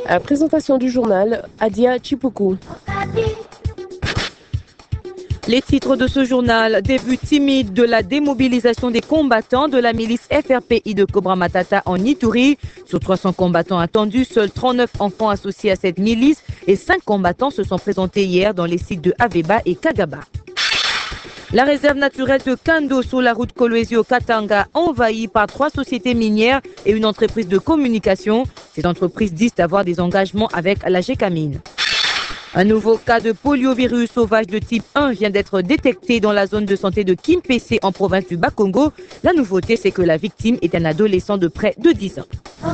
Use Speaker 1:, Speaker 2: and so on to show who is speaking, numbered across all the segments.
Speaker 1: Présentation du journal, Adia Chipuku.
Speaker 2: Les titres de ce journal: début timide de la démobilisation des combattants de la milice FRPI de Cobra Matata en Ituri. Sur 300 combattants attendus, seuls 39 enfants associés à cette milice et 5 combattants se sont présentés hier dans les sites de Aveba et Kagaba. La réserve naturelle de Kando sur la route Kolwezi-Katanga envahie par 3 sociétés minières et une entreprise de communication. Ces entreprises disent avoir des engagements avec la Gécamine. Un nouveau cas de poliovirus sauvage de type 1 vient d'être détecté dans la zone de santé de Kimpese en province du Bas-Congo. La nouveauté, c'est que la victime est un adolescent de près de 10 ans.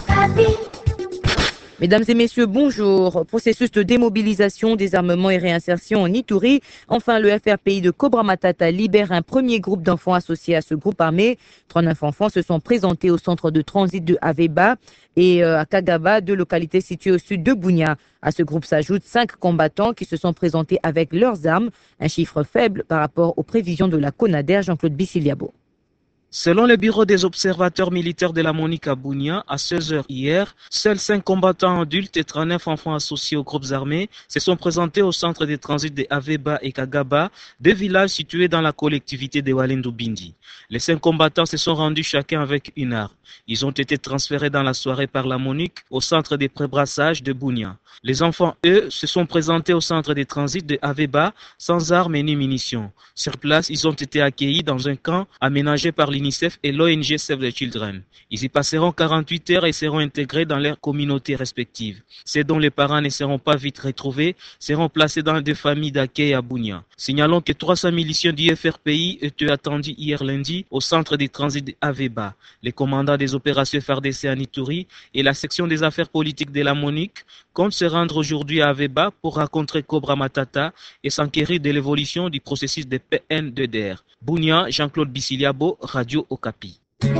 Speaker 2: Mesdames et messieurs, bonjour. Processus de démobilisation, désarmement et réinsertion en Ituri. Enfin, le FRPI de Cobra Matata libère un premier groupe d'enfants associés à ce groupe armé. 39 enfants se sont présentés au centre de transit de Aveba et à Kagaba, 2 localités situées au sud de Bunia. À ce groupe s'ajoutent 5 combattants qui se sont présentés avec leurs armes, un chiffre faible par rapport aux prévisions de la CONADER, Jean-Claude Bissiliabo.
Speaker 3: Selon le bureau des observateurs militaires de la MONUC à Bunia, à 16h hier, seuls 5 combattants adultes et 39 enfants associés aux groupes armés se sont présentés au centre de transit de Aveba et Kagaba, 2 villages situés dans la collectivité de Walendu Bindi. Les 5 combattants se sont rendus chacun avec une arme. Ils ont été transférés dans la soirée par la MONUC au centre de prébrassage de Bunia. Les enfants, eux, se sont présentés au centre de transit de Aveba sans armes ni munitions. Sur place, ils ont été accueillis dans un camp aménagé par l'UNICEF et l'ONG Save the Children. Ils y passeront 48 heures et seront intégrés dans leurs communautés respectives. Ceux dont les parents ne seront pas vite retrouvés seront placés dans des familles d'accueil à Bunia. Signalons que 300 miliciens du FRPI étaient attendus hier lundi au centre de transit de Aveba. Les commandants des opérations FARDC en Ituri et la section des affaires politiques de la MONUC comptent se rendre aujourd'hui à Aveba pour rencontrer Cobra Matata et s'enquérir de l'évolution du processus de PN2DR. Bunia, Jean-Claude Bissiliabo, Radio Okapi.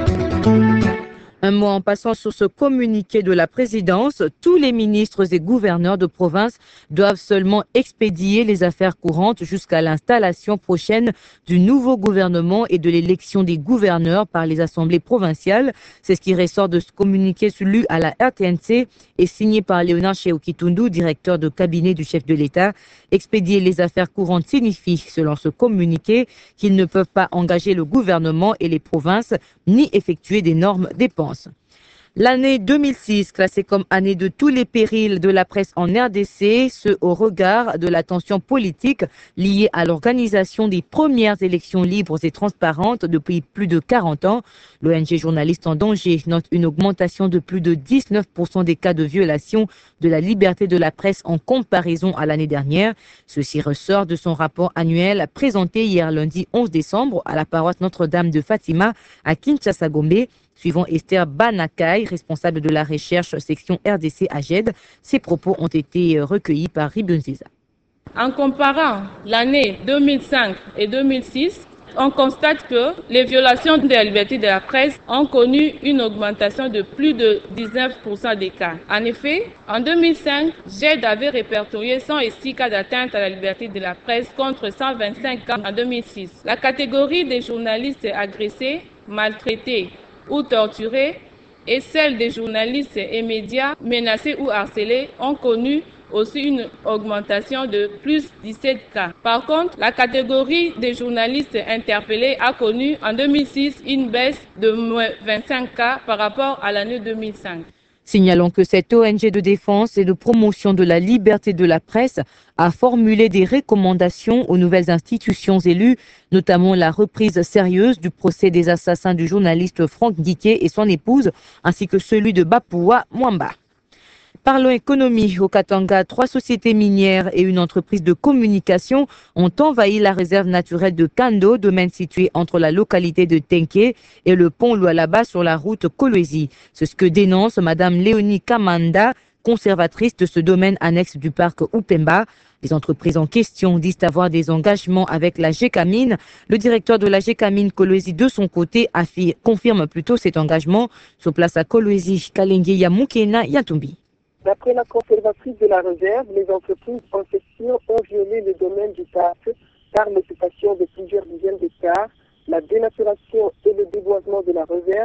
Speaker 2: Un mot en passant sur ce communiqué de la présidence, tous les ministres et gouverneurs de province doivent seulement expédier les affaires courantes jusqu'à l'installation prochaine du nouveau gouvernement et de l'élection des gouverneurs par les assemblées provinciales. C'est ce qui ressort de ce communiqué lu à la RTNC et signé par Léonard Cheokitundu, directeur de cabinet du chef de l'État. Expédier les affaires courantes signifie, selon ce communiqué, qu'ils ne peuvent pas engager le gouvernement et les provinces ni effectuer d'énormes dépenses. L'année 2006, classée comme année de tous les périls de la presse en RDC, ce au regard de la tension politique liée à l'organisation des premières élections libres et transparentes depuis plus de 40 ans. L'ONG Journalistes en danger note une augmentation de plus de 19% des cas de violation de la liberté de la presse en comparaison à l'année dernière. Ceci ressort de son rapport annuel présenté hier lundi 11 décembre à la paroisse Notre-Dame de Fatima à Kinshasa-Gombe. Suivant Esther Banakai, responsable de la recherche section RDC à GED, ses propos ont été recueillis par Ribunziza.
Speaker 4: En comparant l'année 2005 et 2006, on constate que les violations de la liberté de la presse ont connu une augmentation de plus de 19% des cas. En effet, en 2005, GED avait répertorié 106 cas d'atteinte à la liberté de la presse contre 125 cas en 2006. La catégorie des journalistes agressés, maltraités ou torturés et celle des journalistes et médias menacés ou harcelés ont connu aussi une augmentation de plus 17 cas. Par contre, la catégorie des journalistes interpellés a connu en 2006 une baisse de 25 cas par rapport à l'année 2005.
Speaker 2: Signalons que cette ONG de défense et de promotion de la liberté de la presse a formulé des recommandations aux nouvelles institutions élues, notamment la reprise sérieuse du procès des assassins du journaliste Franck Guiquet et son épouse, ainsi que celui de Bapoua Mwamba. Parlons économie. Au Katanga, 3 sociétés minières et une entreprise de communication ont envahi la réserve naturelle de Kando, domaine situé entre la localité de Tenke et le pont Lualaba sur la route Kolwezi. C'est ce que dénonce Madame Léonie Kamanda, conservatrice de ce domaine annexe du parc Upemba. Les entreprises en question disent avoir des engagements avec la Gécamine. Le directeur de la Gécamine Kolwezi, de son côté, confirme plutôt cet engagement. Sur place à Kolwezi, Kalenge Yamukena Yatumbi.
Speaker 5: D'après la conservatrice de la réserve, les entreprises en question ont violé le domaine du parc par l'occupation de plusieurs dizaines d'hectares, la dénaturation et le déboisement de la réserve,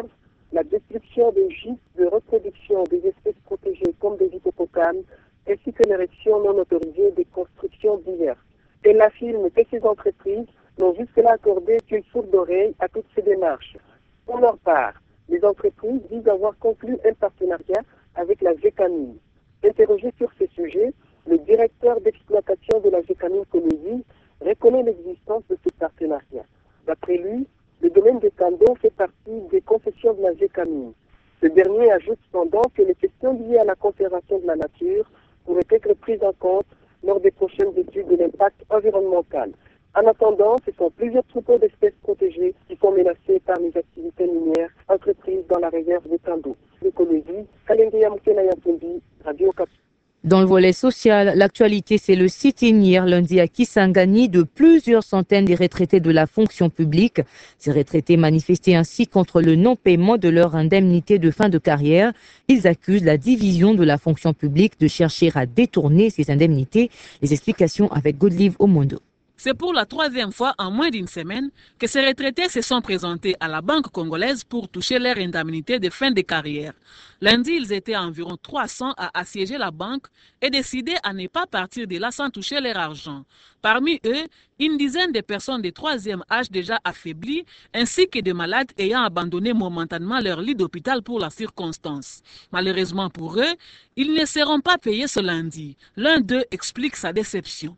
Speaker 5: la destruction des gîtes de reproduction des espèces protégées comme des hippopotames, ainsi que l'érection non autorisée des constructions diverses. Elle affirme que ces entreprises n'ont jusque-là accordé qu'une sourde oreille à toutes ces démarches. Pour leur part, les entreprises disent avoir conclu un partenariat avec la GECAMIN. Interrogé sur ce sujet, le directeur d'exploitation de la GECAMIN Colombie reconnaît l'existence de ce partenariat. D'après lui, le domaine de Kando fait partie des concessions de la GECAMIN. Ce dernier ajoute cependant que les questions liées à la conservation de la nature pourraient être prises en compte lors des prochaines études de l'impact environnemental. En attendant, ce sont plusieurs troupeaux d'espèces protégées qui sont menacées par les activités minières entreprises dans la réserve de Kando. L'écologie, Kalengia Moukenaya Tumbi, Radio Okapi.
Speaker 2: Dans le volet social, l'actualité, c'est le sit-in hier lundi à Kisangani de plusieurs centaines des retraités de la fonction publique. Ces retraités manifestaient ainsi contre le non-paiement de leur indemnité de fin de carrière. Ils accusent la division de la fonction publique de chercher à détourner ces indemnités. Les explications avec Godlive Omondo.
Speaker 6: C'est pour la troisième fois en moins d'une semaine que ces retraités se sont présentés à la Banque congolaise pour toucher leur indemnité de fin de carrière. Lundi, ils étaient environ 300 à assiéger la banque et décider à ne pas partir de là sans toucher leur argent. Parmi eux, une dizaine de personnes de troisième âge déjà affaiblies, ainsi que des malades ayant abandonné momentanément leur lit d'hôpital pour la circonstance. Malheureusement pour eux, ils ne seront pas payés ce lundi. L'un d'eux explique sa déception.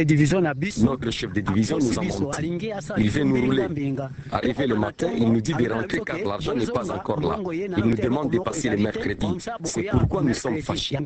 Speaker 7: Notre chef de division nous a menti. Il veut nous rouler. Arrivé le matin, il nous dit de rentrer car l'argent n'est pas encore là. Il nous demande de passer le mercredi. C'est pourquoi nous sommes fâchés.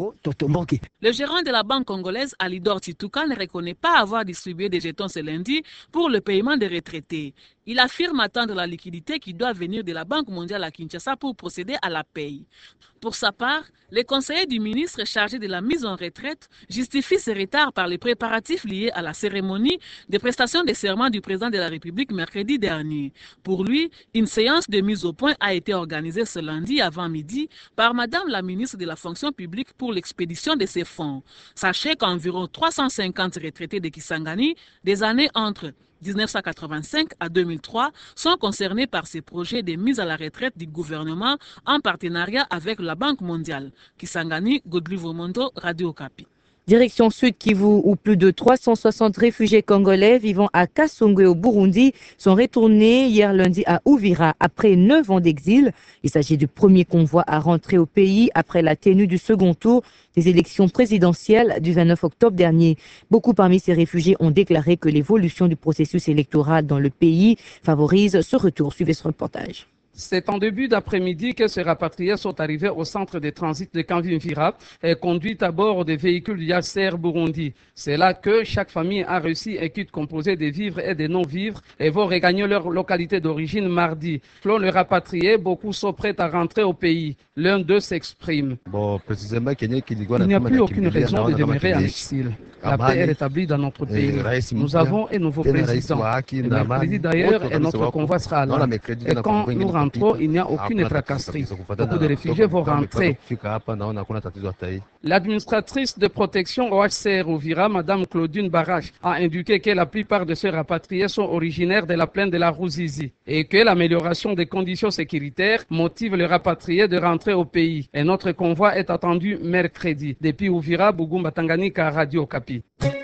Speaker 6: Le gérant de la banque congolaise, Alidor Titouka, ne reconnaît pas avoir distribué des jetons ce lundi pour le paiement des retraités. Il affirme attendre la liquidité qui doit venir de la Banque mondiale à Kinshasa pour procéder à la paye. Pour sa part, le conseiller du ministre chargé de la mise en retraite justifie ce retard par les préparatifs liés à la cérémonie de prestation de serment du président de la République mercredi dernier. Pour lui, une séance de mise au point a été organisée ce lundi avant midi par Madame la ministre de la fonction publique pour l'expédition de ces fonds. Sachez qu'environ 350 retraités de Kisangani, des années entre 1985 à 2003 sont concernés par ces projets de mise à la retraite du gouvernement en partenariat avec la Banque mondiale. Kisangani, Godlive Omondo, Radio Okapi.
Speaker 2: Direction Sud Kivu, où plus de 360 réfugiés congolais vivant à Kasongwe au Burundi sont retournés hier lundi à Uvira après 9 ans d'exil. Il s'agit du premier convoi à rentrer au pays après la tenue du second tour des élections présidentielles du 29 octobre dernier. Beaucoup parmi ces réfugiés ont déclaré que l'évolution du processus électoral dans le pays favorise ce retour. Suivez ce reportage.
Speaker 8: C'est en début d'après-midi que ces rapatriés sont arrivés au centre de transit de Kanvimvira et conduits à bord des véhicules du Yasser Burundi. C'est là que chaque famille a reçu un kit composé de vivres et de non-vivres et vont regagner leur localité d'origine mardi. Selon les rapatriés, beaucoup sont prêts à rentrer au pays. L'un d'eux s'exprime. Il n'y a plus aucune raison de demeurer en exil. La paix est rétablie dans notre pays. Nous avons un nouveau président. Le mercredi d'ailleurs et notre convoi sera là. Et quand nous rentrons, il n'y a aucune tracasserie. Beaucoup de réfugiés vont rentrer. L'administratrice de protection au HCR Uvira, Mme Claudine Barache, a indiqué que la plupart de ces rapatriés sont originaires de la plaine de la Ruzizi et que l'amélioration des conditions sécuritaires motive les rapatriés de rentrer au pays. Et notre convoi est attendu mercredi. Depuis Uvira, Bugumba Tanganyika, Radio Okapi.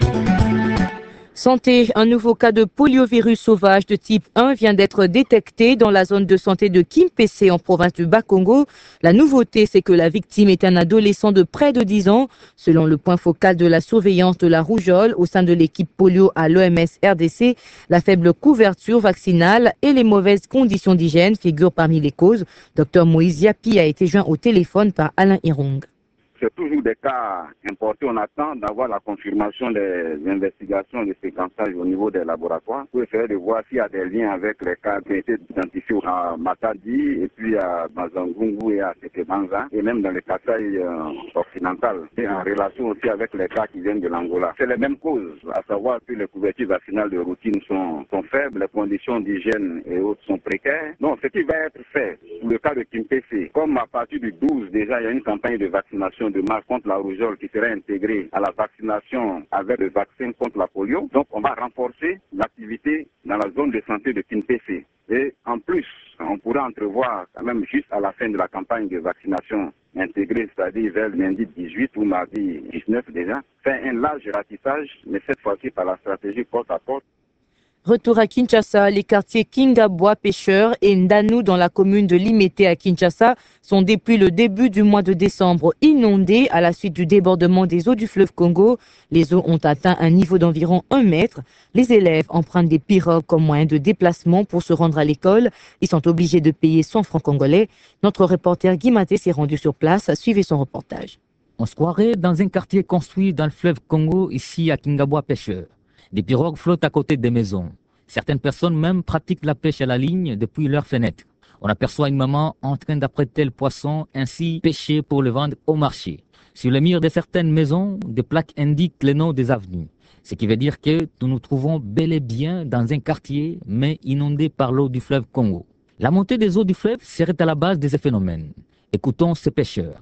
Speaker 2: Santé, un nouveau cas de poliovirus sauvage de type 1 vient d'être détecté dans la zone de santé de Kimpese en province du Bas-Congo. La nouveauté, c'est que la victime est un adolescent de près de 10 ans. Selon le point focal de la surveillance de la rougeole au sein de l'équipe polio à l'OMS RDC, la faible couverture vaccinale et les mauvaises conditions d'hygiène figurent parmi les causes. Dr Moïse Yapi a été joint au téléphone par Alain Hirong.
Speaker 9: C'est toujours des cas importés. On attend d'avoir la confirmation des investigations et des séquençages au niveau des laboratoires pour essayer de voir s'il y a des liens avec les cas qui ont été identifiés à Matadi et puis à Mazangungu et à Sekebanza et même dans le Kasaï occidental et en relation aussi avec les cas qui viennent de l'Angola. C'est les mêmes causes, à savoir que les couvertures vaccinales de routine sont faibles, les conditions d'hygiène et autres sont précaires. Donc ce qui va être fait pour le cas de Kimpese, comme à partir du 12 déjà il y a une campagne de vaccination de masse contre la rougeole qui sera intégrée à la vaccination avec le vaccin contre la polio. Donc on va renforcer l'activité dans la zone de santé de Kimpese. Et en plus, On pourrait entrevoir quand même juste à la fin de la campagne de vaccination intégrée, c'est-à-dire vers lundi 18 ou mardi 19 déjà, faire un large ratissage, mais cette fois-ci par la stratégie porte à porte.
Speaker 2: Retour à Kinshasa, les quartiers Kingabwa Pêcheurs et Ndanu dans la commune de Limete à Kinshasa sont depuis le début du mois de décembre inondés à la suite du débordement des eaux du fleuve Congo. Les eaux ont atteint un niveau d'environ 1 mètre. Les élèves empruntent des pirogues comme moyen de déplacement pour se rendre à l'école. Ils sont obligés de payer 100 francs congolais. Notre reporter Guy Maté s'est rendu sur place. Suivez son reportage.
Speaker 10: On se croirait dans un quartier construit dans le fleuve Congo, ici à Kingabwa Pêcheurs. Des pirogues flottent à côté des maisons. Certaines personnes même pratiquent la pêche à la ligne depuis leurs fenêtres. On aperçoit une maman en train d'apprêter le poisson, ainsi pêché pour le vendre au marché. Sur les murs de certaines maisons, des plaques indiquent les noms des avenues. Ce qui veut dire que nous nous trouvons bel et bien dans un quartier, mais inondé par l'eau du fleuve Congo. La montée des eaux du fleuve serait à la base de ces phénomènes. Écoutons ces pêcheurs.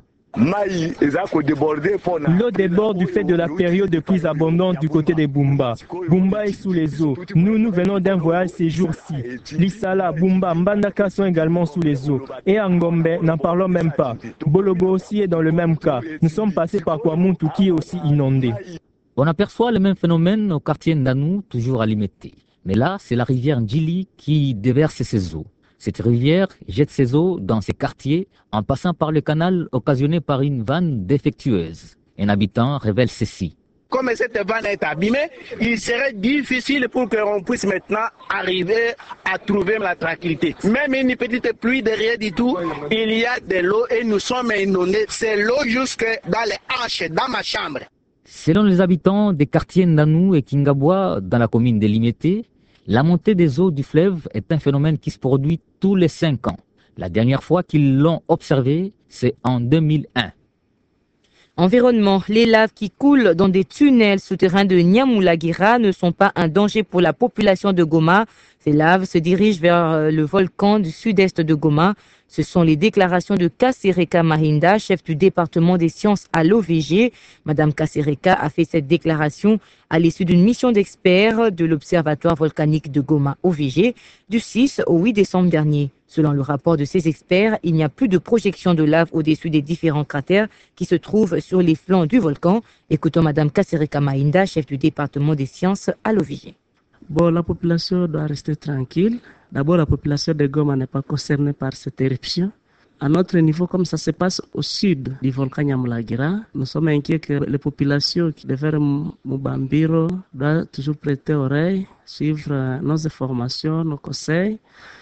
Speaker 11: L'eau déborde du fait de la période de pluie abondante du côté de Bumba. Bumba est sous les eaux. Nous venons d'un voyage ces jours-ci. Lissala, Bumba, Mbandaka sont également sous les eaux. Et Angombe, n'en parlons même pas. Bolobo aussi est dans le même cas. Nous sommes passés par Kwamuntu qui est aussi inondé.
Speaker 10: On aperçoit le même phénomène au quartier Ndanu, toujours à Limete. Mais là, c'est la rivière Ndjili qui déverse ses eaux. Cette rivière jette ses eaux dans ces quartiers en passant par le canal occasionné par une vanne défectueuse. Un habitant révèle ceci.
Speaker 12: Comme cette vanne est abîmée, il serait difficile pour qu'on puisse maintenant arriver à trouver la tranquillité. Même une petite pluie derrière du tout, il y a de l'eau et nous sommes inondés. C'est l'eau jusque dans les hanches, dans ma chambre.
Speaker 10: Selon les habitants des quartiers Ndanu et Kingabwa dans la commune de Limete, la montée des eaux du fleuve est un phénomène qui se produit tous les 5 ans. La dernière fois qu'ils l'ont observé, c'est en 2001.
Speaker 2: Environnement. Les laves qui coulent dans des tunnels souterrains de Nyamulagira ne sont pas un danger pour la population de Goma. Ces laves se dirigent vers le volcan du sud-est de Goma. Ce sont les déclarations de Kasereka Mahinda, chef du département des sciences à l'OVG. Madame Kasereka a fait cette déclaration à l'issue d'une mission d'experts de l'Observatoire volcanique de Goma OVG du 6 au 8 décembre dernier. Selon le rapport de ces experts, il n'y a plus de projection de lave au-dessus des différents cratères qui se trouvent sur les flancs du volcan. Écoutons Madame Kasereka Mahinda, chef du département des sciences à l'OVG.
Speaker 13: Bon, la population doit rester tranquille. D'abord, la population de Goma n'est pas concernée par cette éruption. À notre niveau, comme ça se passe au sud du volcan Nyamulagira, nous sommes inquiets que les populations qui devaient Mubambiro doivent toujours prêter oreille, suivre nos informations, nos conseils,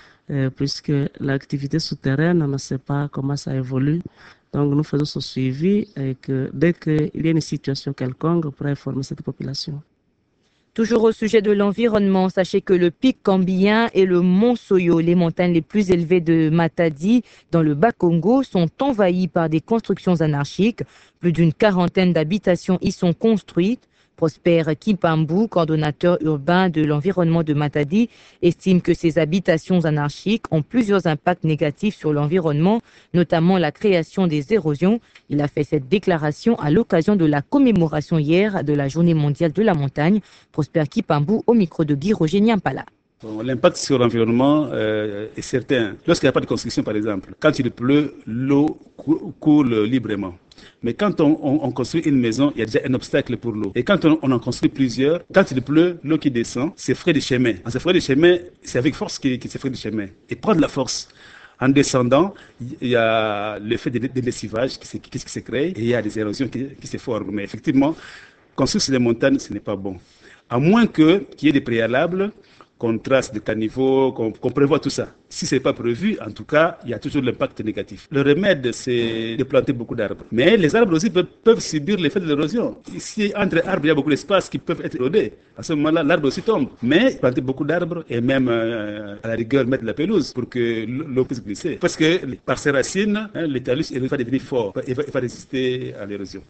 Speaker 13: puisque l'activité souterraine, on ne sait pas comment ça évolue. Donc nous faisons ce suivi et que dès qu'il y a une situation quelconque, on pourra informer cette population.
Speaker 2: Toujours au sujet de l'environnement, sachez que le pic Cambien et le mont Soyo, les montagnes les plus élevées de Matadi, dans le Bas-Congo, sont envahies par des constructions anarchiques. Plus d'une 40aine d'habitations y sont construites. Prosper Kipambou, coordonnateur urbain de l'environnement de Matadi, estime que ces habitations anarchiques ont plusieurs impacts négatifs sur l'environnement, notamment la création des érosions. Il a fait cette déclaration à l'occasion de la commémoration hier de la Journée mondiale de la montagne. Prosper Kipambou au micro de Guy Roger Nyampala.
Speaker 14: L'impact sur l'environnement est certain. Lorsqu'il n'y a pas de construction, par exemple, quand il pleut, l'eau coule librement. Mais quand on construit une maison, il y a déjà un obstacle pour l'eau. Et quand on en construit plusieurs, quand il pleut, l'eau qui descend, c'est frais de chemin. En ce frais de chemin, c'est avec force qu'il se fait de chemin. Et prendre la force. En descendant, il y a l'effet de lessivage qui se crée et il y a des érosions qui se forment. Mais effectivement, construire sur les montagnes, ce n'est pas bon. À moins qu'il y ait des préalables, qu'on trace des caniveaux, qu'on prévoit tout ça. Si ce n'est pas prévu, en tout cas, il y a toujours l'impact négatif. Le remède, c'est de planter beaucoup d'arbres. Mais les arbres aussi peuvent subir l'effet de l'érosion. Ici, entre arbres, il y a beaucoup d'espace qui peuvent être érodés. À ce moment-là, l'arbre aussi tombe. Mais planter beaucoup d'arbres et même, à la rigueur, mettre de la pelouse pour que l'eau puisse glisser. Parce que par ses racines, le talus va devenir fort et va résister à l'érosion.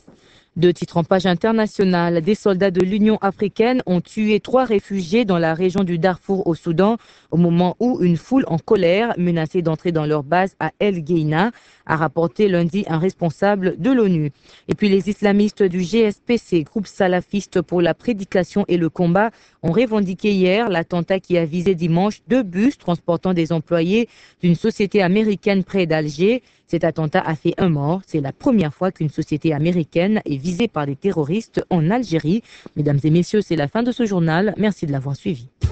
Speaker 2: De titre en page internationale, des soldats de l'Union africaine ont tué 3 réfugiés dans la région du Darfour au Soudan au moment où une foule en colère menaçait d'entrer dans leur base à El Geina, a rapporté lundi un responsable de l'ONU. Et puis les islamistes du GSPC, groupe salafiste pour la prédication et le combat, ont revendiqué hier l'attentat qui a visé dimanche 2 bus transportant des employés d'une société américaine près d'Alger. Cet attentat a fait 1 mort. C'est la première fois qu'une société américaine est visée par des terroristes en Algérie. Mesdames et messieurs, c'est la fin de ce journal. Merci de l'avoir suivi.